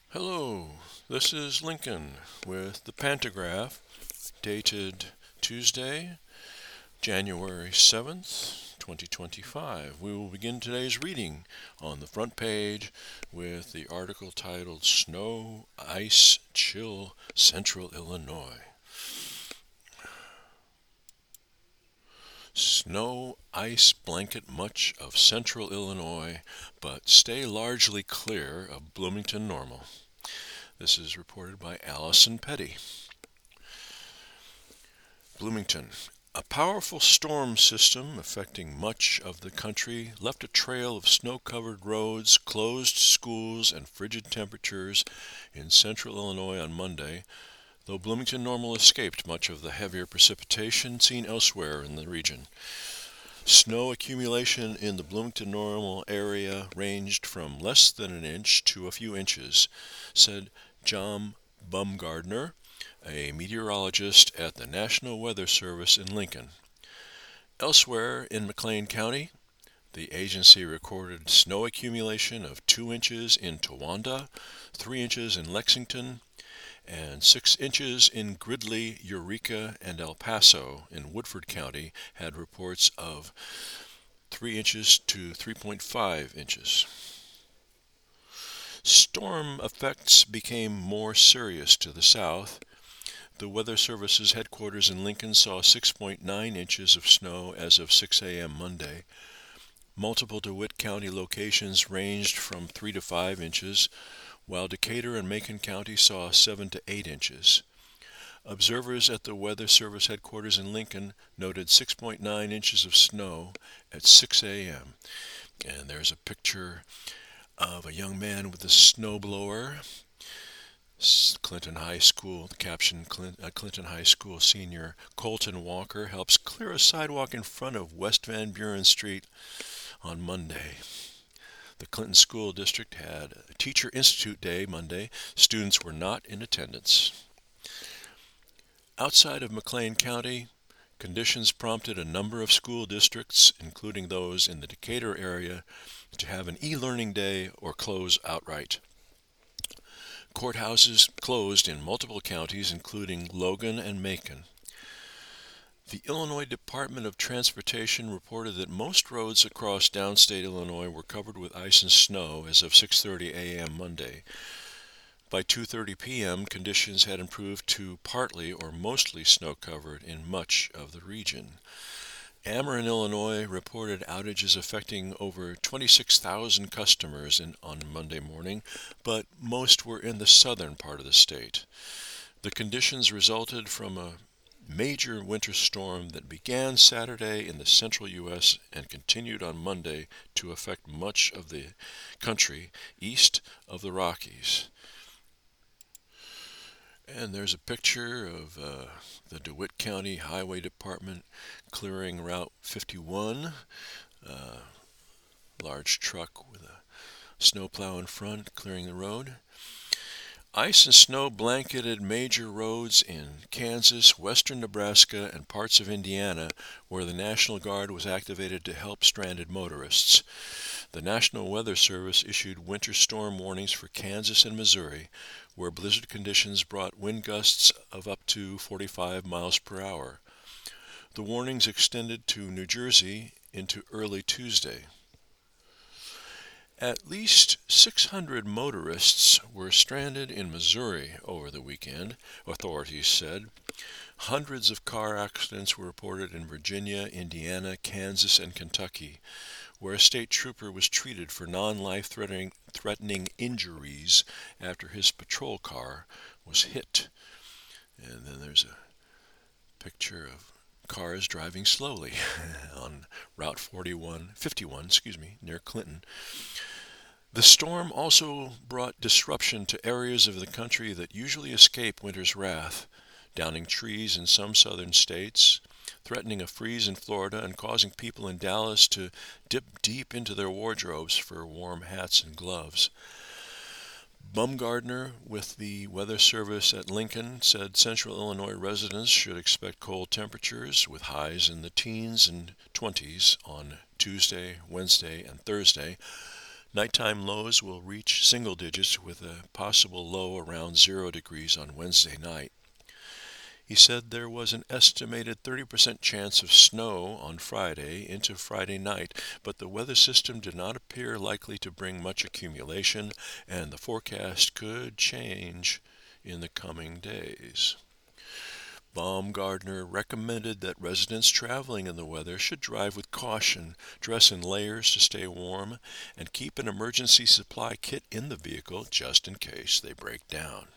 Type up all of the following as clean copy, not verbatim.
Hello, this is Lincoln with the Pantograph, dated Tuesday, January 7th, 2025. We will begin today's reading on the front page with the article titled Snow, Ice, Chill, Central Illinois. Snow, ice blanket much of central Illinois, but stay largely clear of Bloomington Normal. This is reported by Allison Petty. Bloomington. A powerful storm system affecting much of the country left a trail of snow-covered roads, closed schools, and frigid temperatures in central Illinois on Monday, though Bloomington Normal escaped much of the heavier precipitation seen elsewhere in the region. Snow accumulation in the Bloomington Normal area ranged from less than an inch to a few inches, said John Bumgardner, a meteorologist at the National Weather Service in Lincoln. Elsewhere in McLean County, the agency recorded snow accumulation of 2 inches in Towanda, 3 inches in Lexington, and 6 inches in Gridley, Eureka, and El Paso in Woodford County had reports of 3 inches to 3.5 inches. Storm effects became more serious to the south. The Weather Service's headquarters in Lincoln saw 6.9 inches of snow as of 6 a.m. Monday. Multiple DeWitt County locations ranged from 3 to 5 inches, while Decatur and Macon County saw 7 to 8 inches. Observers at the Weather Service headquarters in Lincoln noted 6.9 inches of snow at 6 a.m. And there's a picture of a young man with a snowblower. Clinton High School, the caption, Clinton High School senior Colton Walker helps clear a sidewalk in front of West Van Buren Street on Monday. The Clinton School District had a Teacher Institute Day Monday. Students were not in attendance. Outside of McLean County, conditions prompted a number of school districts, including those in the Decatur area, to have an e-learning day or close outright. Courthouses closed in multiple counties, including Logan and Macon. The Illinois Department of Transportation reported that most roads across downstate Illinois were covered with ice and snow as of 6:30 a.m. Monday. By 2:30 p.m., conditions had improved to partly or mostly snow-covered in much of the region. Ameren, Illinois reported outages affecting over 26,000 customers on Monday morning, but most were in the southern part of the state. The conditions resulted from a major winter storm that began Saturday in the central U.S. and continued on Monday to affect much of the country east of the Rockies. And there's a picture of the DeWitt County Highway Department clearing Route 51. Large truck with a snowplow in front clearing the road. Ice and snow blanketed major roads in Kansas, western Nebraska, and parts of Indiana, where the National Guard was activated to help stranded motorists. The National Weather Service issued winter storm warnings for Kansas and Missouri, where blizzard conditions brought wind gusts of up to 45 miles per hour. The warnings extended to New Jersey into early Tuesday. At least 600 motorists were stranded in Missouri over the weekend, authorities said. Hundreds of car accidents were reported in Virginia, Indiana, Kansas, and Kentucky, where a state trooper was treated for non-life-threatening injuries after his patrol car was hit. And then there's a picture of cars driving slowly on Route 51, near Clinton. The storm also brought disruption to areas of the country that usually escape winter's wrath, downing trees in some southern states, threatening a freeze in Florida, and causing people in Dallas to dip deep into their wardrobes for warm hats and gloves. Bumgardner with the Weather Service at Lincoln said central Illinois residents should expect cold temperatures with highs in the teens and 20s on Tuesday, Wednesday, and Thursday. Nighttime lows will reach single digits with a possible low around 0 degrees on Wednesday night. He said there was an estimated 30% chance of snow on Friday into Friday night, but the weather system did not appear likely to bring much accumulation, and the forecast could change in the coming days. Baumgardner recommended that residents traveling in the weather should drive with caution, dress in layers to stay warm, and keep an emergency supply kit in the vehicle just in case they break down.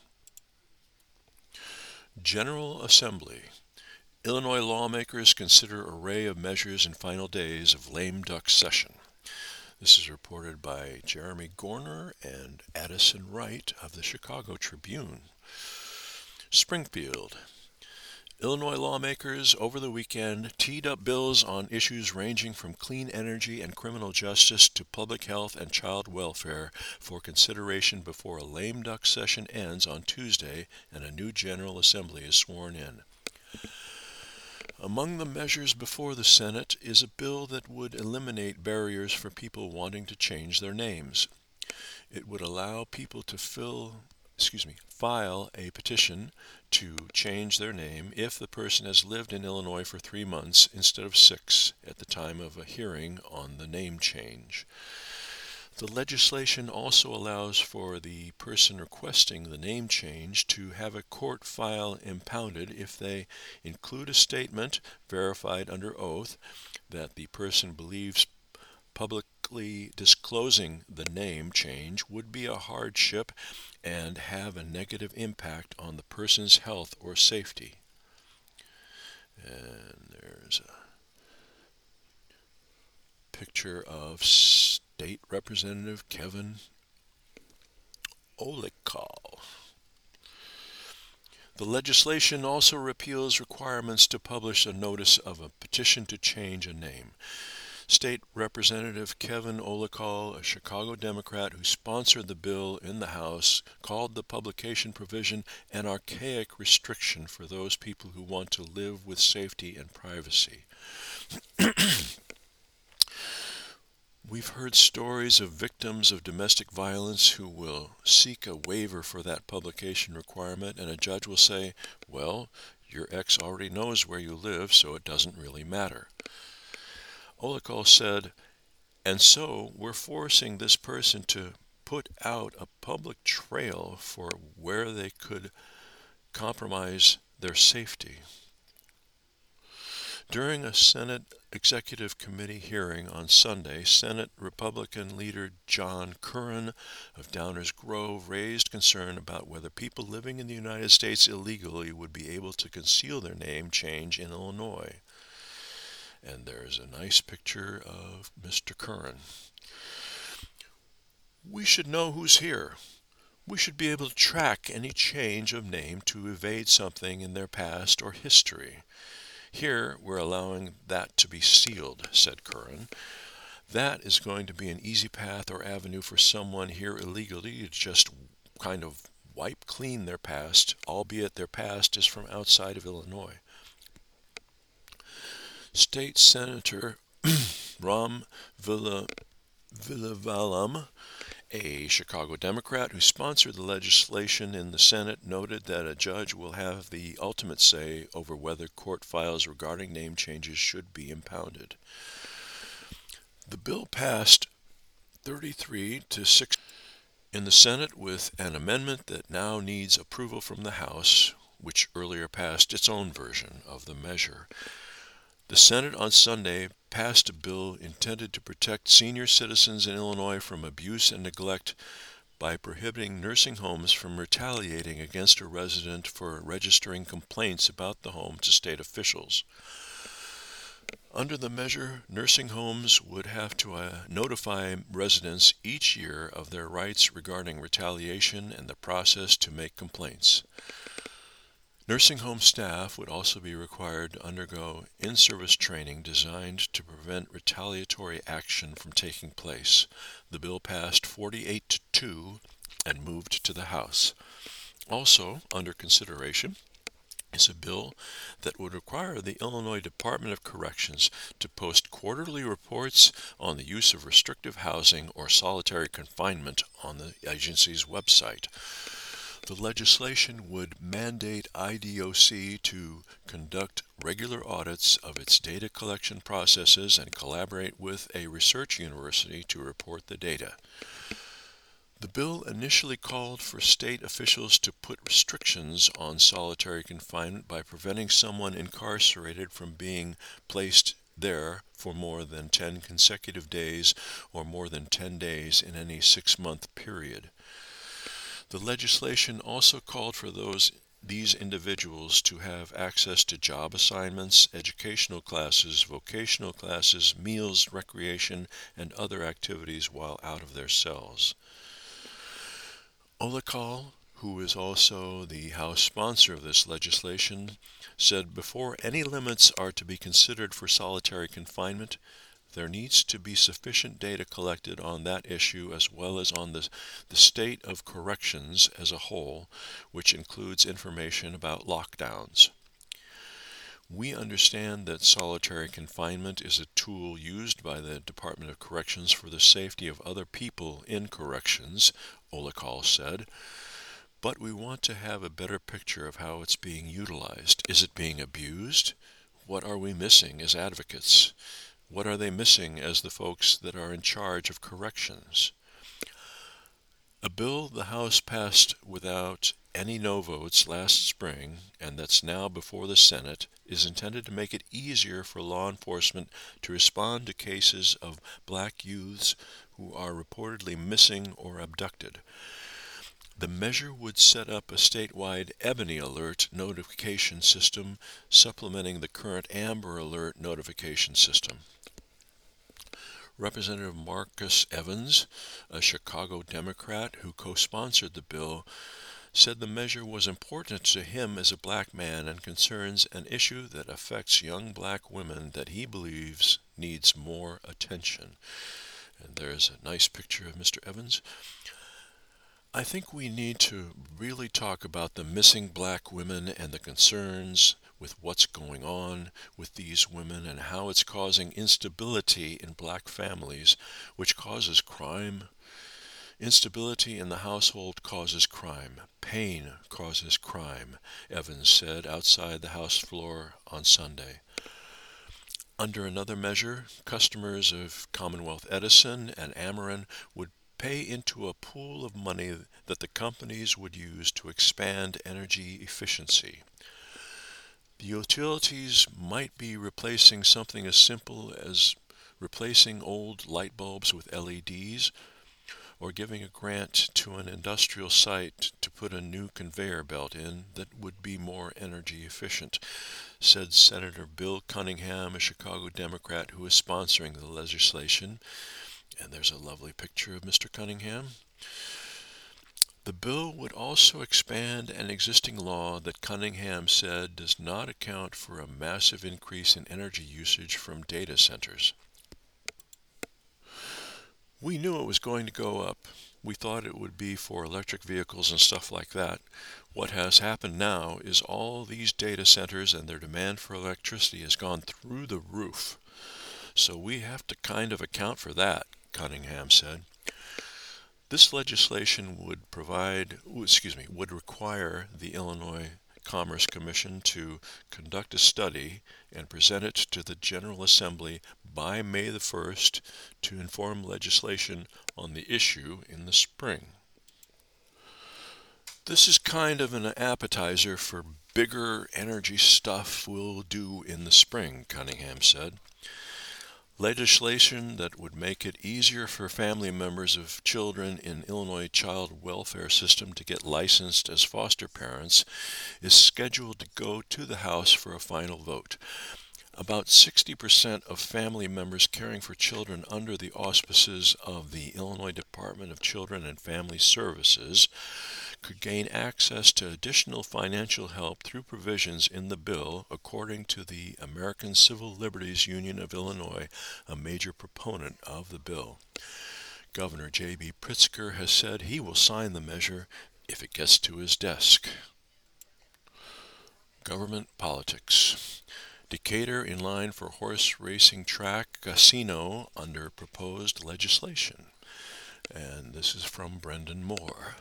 General Assembly. Illinois lawmakers consider array of measures in final days of lame duck session. This is reported by Jeremy Gorner and Addison Wright of the Chicago Tribune. Springfield. Illinois lawmakers over the weekend teed up bills on issues ranging from clean energy and criminal justice to public health and child welfare for consideration before a lame duck session ends on Tuesday and a new General Assembly is sworn in. Among the measures before the Senate is a bill that would eliminate barriers for people wanting to change their names. It would allow people to file a petition to change their name if the person has lived in Illinois for 3 months instead of 6 at the time of a hearing on the name change. The legislation also allows for the person requesting the name change to have a court file impounded if they include a statement verified under oath that the person believes publicly disclosing the name change would be a hardship and have a negative impact on the person's health or safety. And there's a picture of State Representative Kevin Olekal. The legislation also repeals requirements to publish a notice of a petition to change a name. State Representative Kevin Olekal, a Chicago Democrat who sponsored the bill in the House, called the publication provision an archaic restriction for those people who want to live with safety and privacy. We've heard stories of victims of domestic violence who will seek a waiver for that publication requirement, and a judge will say, well, your ex already knows where you live, so it doesn't really matter. Olekal said, and so we're forcing this person to put out a public trail for where they could compromise their safety. During a Senate Executive Committee hearing on Sunday, Senate Republican leader John Curran of Downers Grove raised concern about whether people living in the United States illegally would be able to conceal their name change in Illinois. And there's a nice picture of Mr. Curran. We should know who's here. We should be able to track any change of name to evade something in their past or history. Here, we're allowing that to be sealed, said Curran. That is going to be an easy path or avenue for someone here illegally to just kind of wipe clean their past, albeit their past is from outside of Illinois. State Senator Ram Villavalam, a Chicago Democrat who sponsored the legislation in the Senate, noted that a judge will have the ultimate say over whether court files regarding name changes should be impounded. The bill passed 33 to 6 in the Senate with an amendment that now needs approval from the House, which earlier passed its own version of the measure. The Senate on Sunday passed a bill intended to protect senior citizens in Illinois from abuse and neglect by prohibiting nursing homes from retaliating against a resident for registering complaints about the home to state officials. Under the measure, nursing homes would have to notify residents each year of their rights regarding retaliation and the process to make complaints. Nursing home staff would also be required to undergo in-service training designed to prevent retaliatory action from taking place. The bill passed 48-2 and moved to the House. Also under consideration is a bill that would require the Illinois Department of Corrections to post quarterly reports on the use of restrictive housing or solitary confinement on the agency's website. The legislation would mandate IDOC to conduct regular audits of its data collection processes and collaborate with a research university to report the data. The bill initially called for state officials to put restrictions on solitary confinement by preventing someone incarcerated from being placed there for more than 10 consecutive days or more than 10 days in any 6-month period. The legislation also called for these individuals to have access to job assignments, educational classes, vocational classes, meals, recreation, and other activities while out of their cells. Olakal, who is also the House sponsor of this legislation, said before any limits are to be considered for solitary confinement, there needs to be sufficient data collected on that issue as well as on the state of corrections as a whole, which includes information about lockdowns. We understand that solitary confinement is a tool used by the Department of Corrections for the safety of other people in corrections, Olakal said, but we want to have a better picture of how it's being utilized. Is it being abused? What are we missing as advocates? What are they missing as the folks that are in charge of corrections? A bill the House passed without any no votes last spring, and that's now before the Senate, is intended to make it easier for law enforcement to respond to cases of black youths who are reportedly missing or abducted. The measure would set up a statewide Ebony Alert notification system, supplementing the current Amber Alert notification system. Representative Marcus Evans, a Chicago Democrat who co-sponsored the bill, said the measure was important to him as a black man and concerns an issue that affects young black women that he believes needs more attention. And there's a nice picture of Mr. Evans. I think we need to really talk about the missing black women and the concerns with what's going on with these women and how it's causing instability in black families, which causes crime. Instability in the household causes crime. Pain causes crime, Evans said outside the House floor on Sunday. Under another measure, customers of Commonwealth Edison and Ameren would pay into a pool of money that the companies would use to expand energy efficiency. The utilities might be replacing something as simple as replacing old light bulbs with LEDs, or giving a grant to an industrial site to put a new conveyor belt in that would be more energy efficient, said Senator Bill Cunningham, a Chicago Democrat who is sponsoring the legislation. And there's a lovely picture of Mr. Cunningham. The bill would also expand an existing law that Cunningham said does not account for a massive increase in energy usage from data centers. We knew it was going to go up. We thought it would be for electric vehicles and stuff like that. What has happened now is all these data centers and their demand for electricity has gone through the roof. So we have to kind of account for that, Cunningham said. This legislation would require the Illinois Commerce Commission to conduct a study and present it to the General Assembly by May the 1st to inform legislation on the issue in the spring. This is kind of an appetizer for bigger energy stuff we'll do in the spring, Cunningham said. Legislation that would make it easier for family members of children in Illinois child welfare system to get licensed as foster parents is scheduled to go to the House for a final vote. About 60% of family members caring for children under the auspices of the Illinois Department of Children and Family Services could gain access to additional financial help through provisions in the bill, according to the American Civil Liberties Union of Illinois, a major proponent of the bill. Governor J.B. Pritzker has said he will sign the measure if it gets to his desk. Government politics. Decatur in line for horse racing track casino under proposed legislation. And this is from Brendan Moore.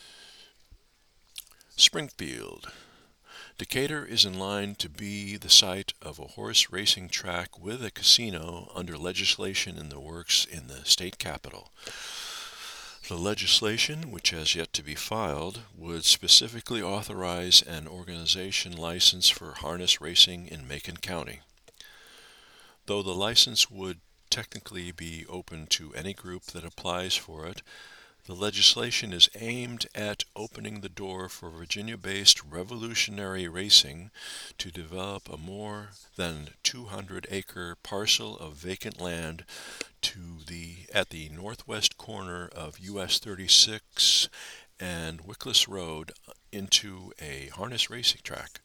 Springfield. Decatur is in line to be the site of a horse racing track with a casino under legislation in the works in the state capital. The legislation, which has yet to be filed, would specifically authorize an organization license for harness racing in Macon County. Though the license would technically be open to any group that applies for it, the legislation is aimed at opening the door for Virginia-based Revolutionary Racing to develop a more than 200-acre parcel of vacant land at the northwest corner of US 36 and Wickless Road into a harness racing track.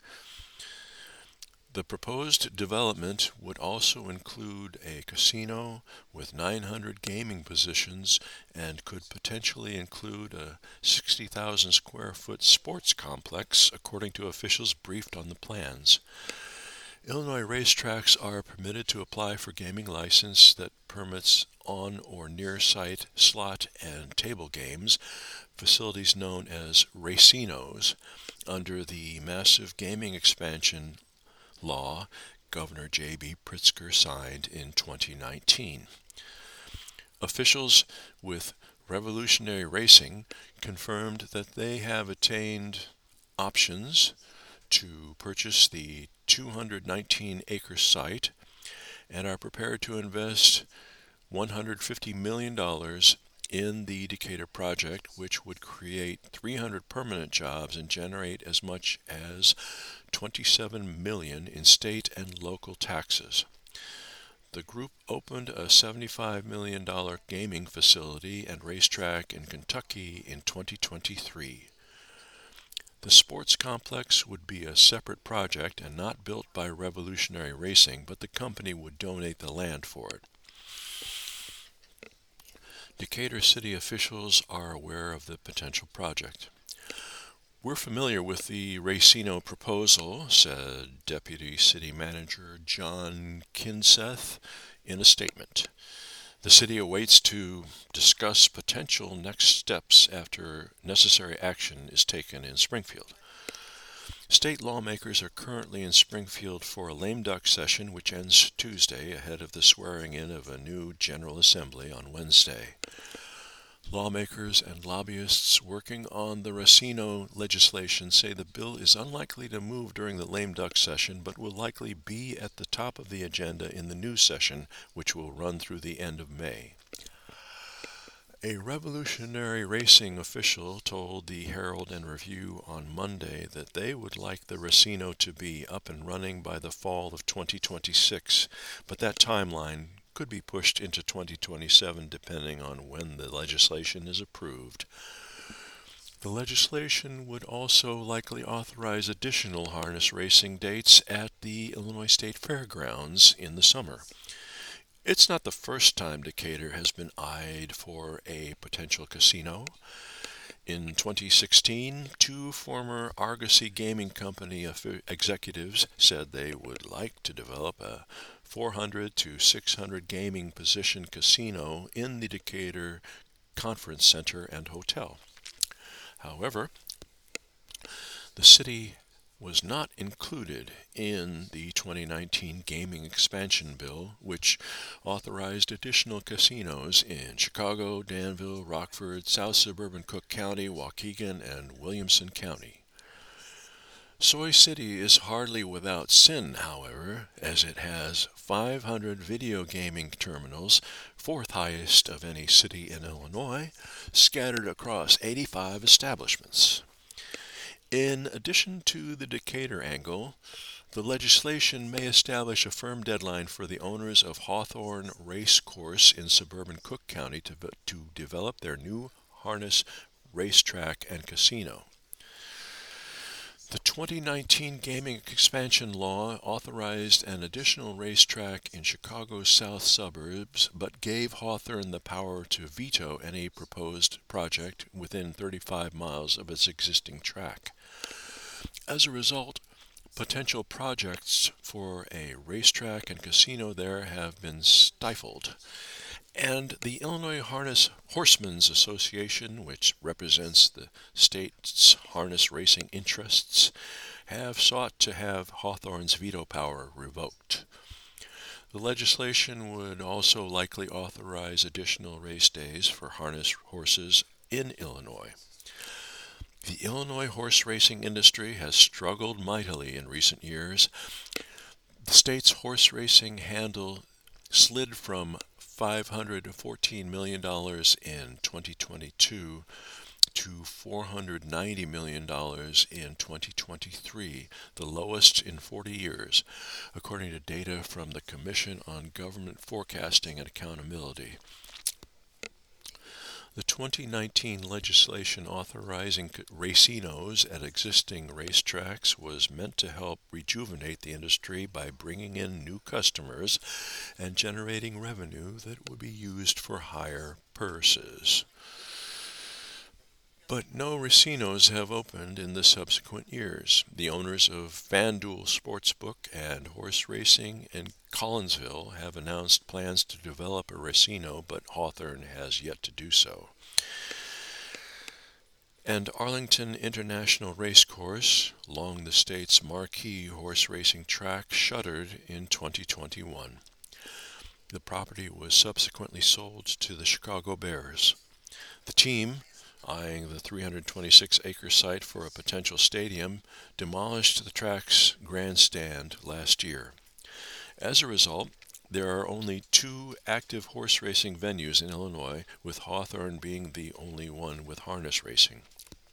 The proposed development would also include a casino with 900 gaming positions and could potentially include a 60,000 square foot sports complex, according to officials briefed on the plans. Illinois racetracks are permitted to apply for gaming license that permits on or near site slot and table games, facilities known as racinos, under the massive gaming expansion law Governor J.B. Pritzker signed in 2019. Officials with Revolutionary Racing confirmed that they have attained options to purchase the 219-acre site and are prepared to invest $150 million in the Decatur project, which would create 300 permanent jobs and generate as much as $27 million in state and local taxes. The group opened a $75 million gaming facility and racetrack in Kentucky in 2023. The sports complex would be a separate project and not built by Revolutionary Racing, but the company would donate the land for it. Decatur city officials are aware of the potential project. "We're familiar with the Racino proposal," said Deputy City Manager John Kinseth in a statement. The city awaits to discuss potential next steps after necessary action is taken in Springfield. State lawmakers are currently in Springfield for a lame duck session which ends Tuesday ahead of the swearing-in of a new General Assembly on Wednesday. Lawmakers and lobbyists working on the Racino legislation say the bill is unlikely to move during the lame duck session, but will likely be at the top of the agenda in the new session, which will run through the end of May. A Revolutionary Racing official told the Herald and Review on Monday that they would like the Racino to be up and running by the fall of 2026, but that timeline could be pushed into 2027 depending on when the legislation is approved. The legislation would also likely authorize additional harness racing dates at the Illinois State Fairgrounds in the summer. It's not the first time Decatur has been eyed for a potential casino. In 2016, two former Argosy Gaming Company executives said they would like to develop a 400 to 600 gaming position casino in the Decatur Conference Center and Hotel. However, the city was not included in the 2019 gaming expansion bill, which authorized additional casinos in Chicago, Danville, Rockford, South Suburban Cook County, Waukegan, and Williamson County. Soy City is hardly without sin, however, as it has 500 video gaming terminals, fourth highest of any city in Illinois, scattered across 85 establishments. In addition to the Decatur angle, the legislation may establish a firm deadline for the owners of Hawthorne Race Course in suburban Cook County to develop their new harness racetrack and casino. The 2019 gaming expansion law authorized an additional racetrack in Chicago's south suburbs, but gave Hawthorne the power to veto any proposed project within 35 miles of its existing track. As a result, Potential projects for a racetrack and casino there have been stifled. And the Illinois Harness Horsemen's Association, which represents the state's harness racing interests, have sought to have Hawthorne's veto power revoked. The legislation would also likely authorize additional race days for harness horses in Illinois. The Illinois horse racing industry has struggled mightily in recent years. The state's horse racing handle slid from $514 million in 2022 to $490 million in 2023, the lowest in 40 years, according to data from the Commission on Government Forecasting and Accountability. The 2019 legislation authorizing racinos at existing racetracks was meant to help rejuvenate the industry by bringing in new customers and generating revenue that would be used for higher purses. But no racinos have opened in the subsequent years. The owners of FanDuel Sportsbook and horse racing in Collinsville have announced plans to develop a racino, but Hawthorne has yet to do so. And Arlington International Racecourse, along the state's marquee horse racing track, shuttered in 2021. The property was subsequently sold to the Chicago Bears. The team, eyeing the 326-acre site for a potential stadium, demolished the track's grandstand last year. As a result, there are only 2 active horse racing venues in Illinois, with Hawthorne being the only one with harness racing.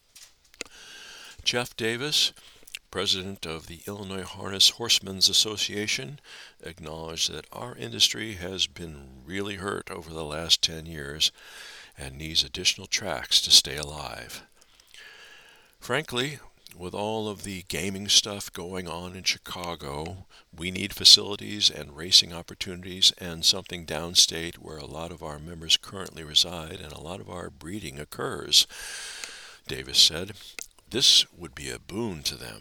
Jeff Davis, president of the Illinois Harness Horsemen's Association, acknowledged that our industry has been really hurt over the last 10 years and needs additional tracks to stay alive. Frankly, with all of the gaming stuff going on in Chicago, we need facilities and racing opportunities and something downstate where a lot of our members currently reside and a lot of our breeding occurs, Davis said. This would be a boon to them.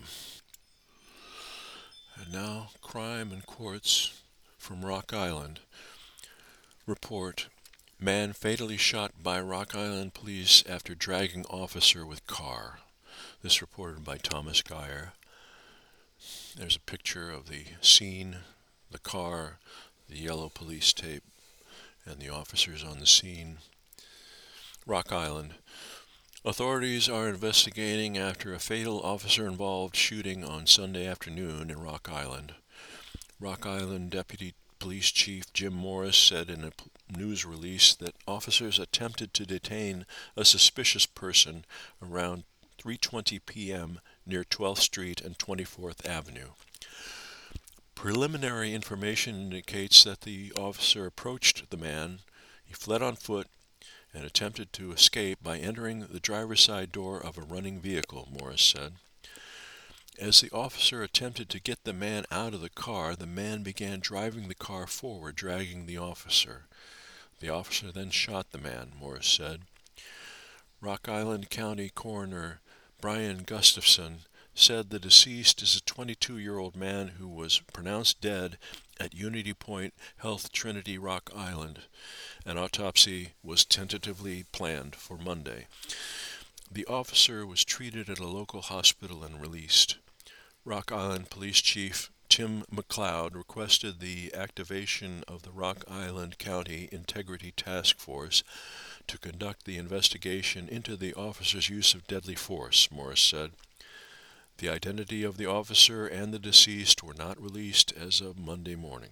And now, Crime and Quartz from Rock Island report: man fatally shot by Rock Island police after dragging officer with car. This reported by Thomas Geyer. There's a picture of the scene, the car, the yellow police tape, and the officers on the scene. Rock Island. Authorities are investigating after a fatal officer-involved shooting on Sunday afternoon in Rock Island. Rock Island Deputy Police Chief Jim Morris said in a news release that officers attempted to detain a suspicious person around 3:20 p.m. near 12th Street and 24th Avenue. Preliminary information indicates that the officer approached the man. He fled on foot and attempted to escape by entering the driver's side door of a running vehicle, Morris said. As the officer attempted to get the man out of the car, the man began driving the car forward, dragging the officer. The officer then shot the man, Morris said. Rock Island County Coroner Brian Gustafson said the deceased is a 22-year-old man who was pronounced dead at Unity Point Health Trinity Rock Island. An autopsy was tentatively planned for Monday. The officer was treated at a local hospital and released. Rock Island Police Chief Tim McLeod requested the activation of the Rock Island County Integrity Task Force to conduct the investigation into the officer's use of deadly force, Morris said. The identity of the officer and the deceased were not released as of Monday morning.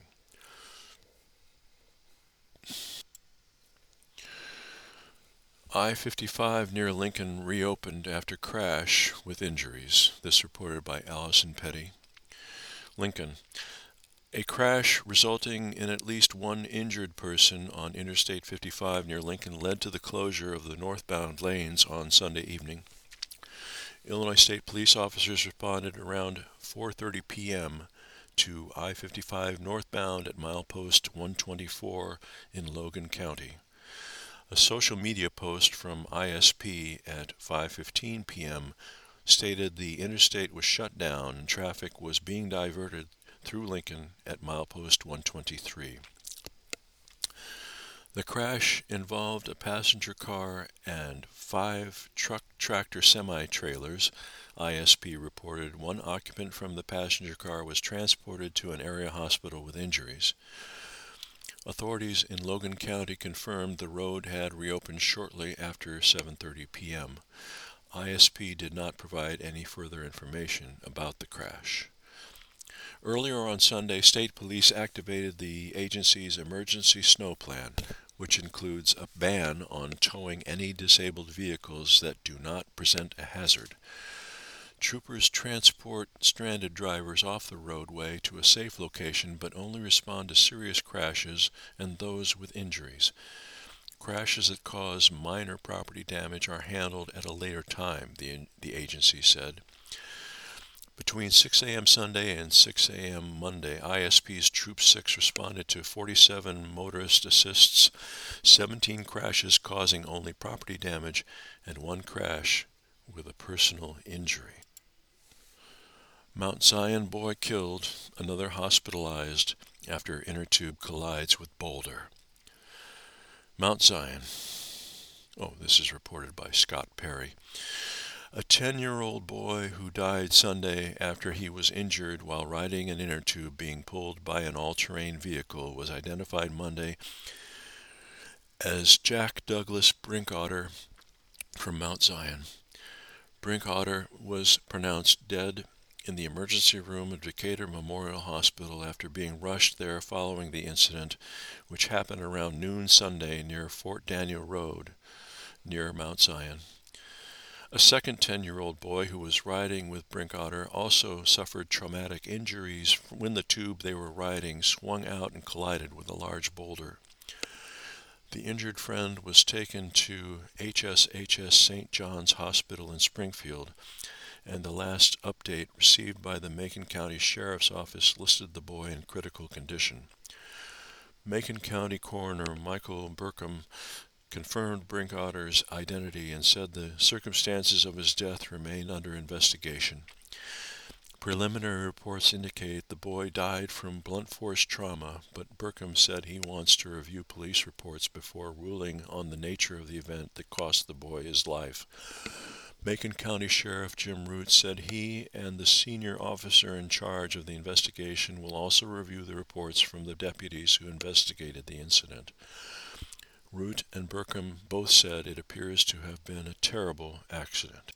I-55 near Lincoln reopened after crash with injuries. This reported by Allison Petty. Lincoln. A crash resulting in at least one injured person on Interstate 55 near Lincoln led to the closure of the northbound lanes on Sunday evening. Illinois State Police officers responded around 4:30 p.m. to I-55 northbound at milepost 124 in Logan County. A social media post from ISP at 5:15 p.m. stated the interstate was shut down and traffic was being diverted through Lincoln at milepost 123. The crash involved a passenger car and 5 truck-tractor semi-trailers. ISP reported one occupant from the passenger car was transported to an area hospital with injuries. Authorities in Logan County confirmed the road had reopened shortly after 7:30 p.m. ISP did not provide any further information about the crash. Earlier on Sunday, state police activated the agency's emergency snow plan, which includes a ban on towing any disabled vehicles that do not present a hazard. Troopers transport stranded drivers off the roadway to a safe location but only respond to serious crashes and those with injuries. Crashes that cause minor property damage are handled at a later time, the agency said. Between 6 a.m. Sunday and 6 a.m. Monday, ISP's Troop 6 responded to 47 motorist assists, 17 crashes causing only property damage, and 1 crash with a personal injury. Mount Zion boy killed, another hospitalized after inner tube collides with boulder. Mount Zion. This is reported by Scott Perry. A 10-year-old boy who died Sunday after he was injured while riding an inner tube being pulled by an all-terrain vehicle was identified Monday as Jack Douglas Brinkotter from Mount Zion. Brinkotter was pronounced dead in the emergency room of Decatur Memorial Hospital after being rushed there following the incident, which happened around noon Sunday near Fort Daniel Road, near Mount Zion. A second 10-year-old boy who was riding with Brinkotter also suffered traumatic injuries when the tube they were riding swung out and collided with a large boulder. The injured friend was taken to HSHS St. John's Hospital in Springfield, and the last update received by the Macon County Sheriff's Office listed the boy in critical condition. Macon County Coroner Michael Burkham confirmed Brinkotter's identity and said the circumstances of his death remain under investigation. Preliminary reports indicate the boy died from blunt force trauma, but Burkham said he wants to review police reports before ruling on the nature of the event that cost the boy his life. Macon County Sheriff Jim Root said he and the senior officer in charge of the investigation will also review the reports from the deputies who investigated the incident. Root and Burkham both said it appears to have been a terrible accident.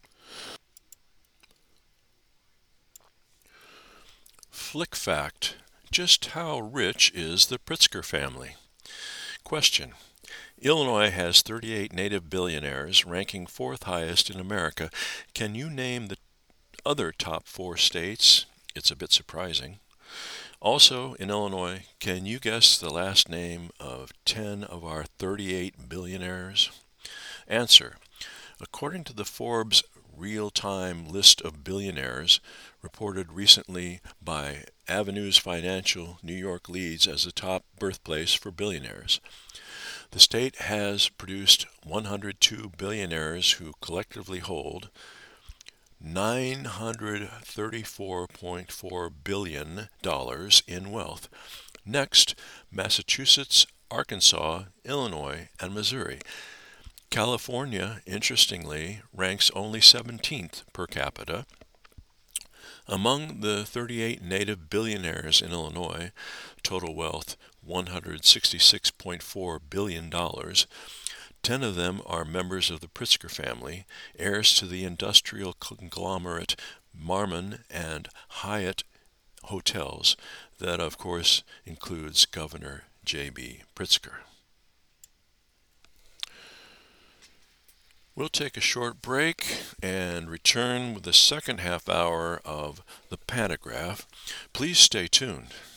Flick fact: just how rich is the Pritzker family? Question: Illinois has 38 native billionaires, ranking 4th highest in America. Can you name the other top 4 states? It's a bit surprising. Also, in Illinois, can you guess the last name of 10 of our 38 billionaires? Answer: according to the Forbes real-time list of billionaires, reported recently by Avenues Financial, New York leads as the top birthplace for billionaires. The state has produced 102 billionaires who collectively hold $934.4 billion in wealth. Next, Massachusetts, Arkansas, Illinois, and Missouri. California, interestingly, ranks only 17th per capita. Among the 38 native billionaires in Illinois, total wealth $166.4 billion, 10 of them are members of the Pritzker family, heirs to the industrial conglomerate Marmon and Hyatt hotels. That, of course, includes Governor J.B. Pritzker. We'll take a short break and return with the second half hour of the Pantograph. Please stay tuned.